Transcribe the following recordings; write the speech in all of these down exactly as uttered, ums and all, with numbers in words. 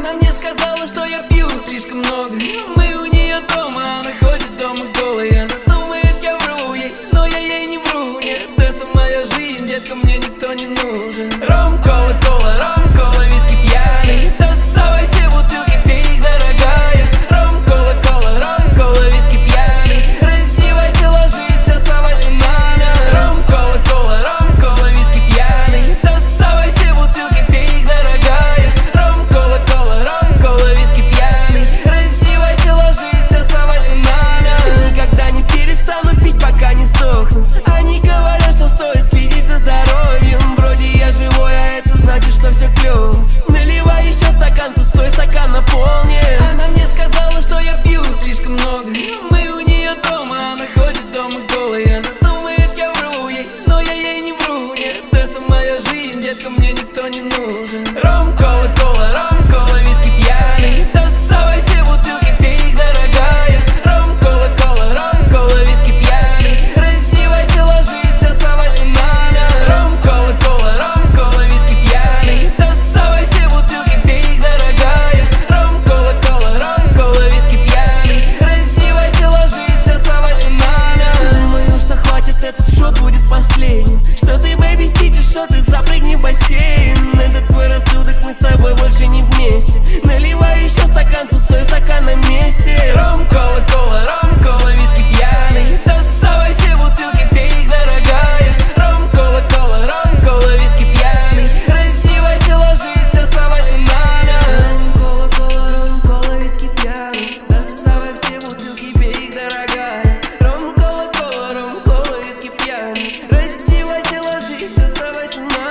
Она мне сказала, что я пью слишком много. Мы у нее дома, она ходит дома голая. Она думает, я вру ей, но я ей не вру. Нет, это моя жизнь, детка, мне никто не нужен. Ром, кола, кола, ром, кола, виски пьяный. Доставай все бутылки, пей их, дорогая. Ром, кола, кола, ром, кола, виски пьяный. Раздевайся, ложись, оставайся на ночь. Ром, кола, кола, ром, кола, виски пьяный. Доставай все бутылки, пей их, дорогая. Ром, кола, кола, ром, кола, виски пьяный. Раздевайся, ложись, оставайся на ночь. Никогда не перестану пить, пока не сдохну. Они говорят, что стоит следить за здоровьем. Вроде я живой, а это значит, что все клёво. Наливай еще стакан, пустой стакан наполнен. Она мне сказала, что я пью слишком много. Мы у нее дома, она ходит дома голая. Она думает, я вру ей, но я ей не вру. Нет, это моя жизнь, детка, мне никто не нужен. Ром, кола, кола, ром, кола, виски пьяный. Доставай все бутылки, пей их, дорогая. Ром, кола, кола, ром, кола, виски пьяный. Раздевайся, ложись, оставайся на ночь. Ром, кола, кола, ром, кола, виски пьяный. Доставай все бутылки, пей их, дорогая. Ром, кола, кола, ром, кола, виски пьяный. Раздевайся, ложись, оставайся на ночь. Думаю, что хватит, этот шот будет последним. Что ты, бэйби, сидишь, что ты, запрыгни в бассейн. Это твой рассудок, мы с тобой больше не вместе. Наливай еще стакан, пустой стакан на месте. Ром, кола, кола, ром, кола, виски пьяный. Доставай все бутылки, пей их, дорогая. Ром, кола, кола, ром, кола, виски пьяный. Раздевайся, ложись, оставайся на ночь. Ром, кола, кола, ром, кола, виски пьяный. Доставай все бутылки, пей их, дорогая. Ром, кола, кола, ром, кола, виски пьяный. Раздевайся, ложись, оставайся на ночь.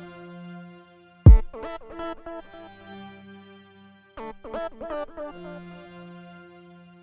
We'll be right back.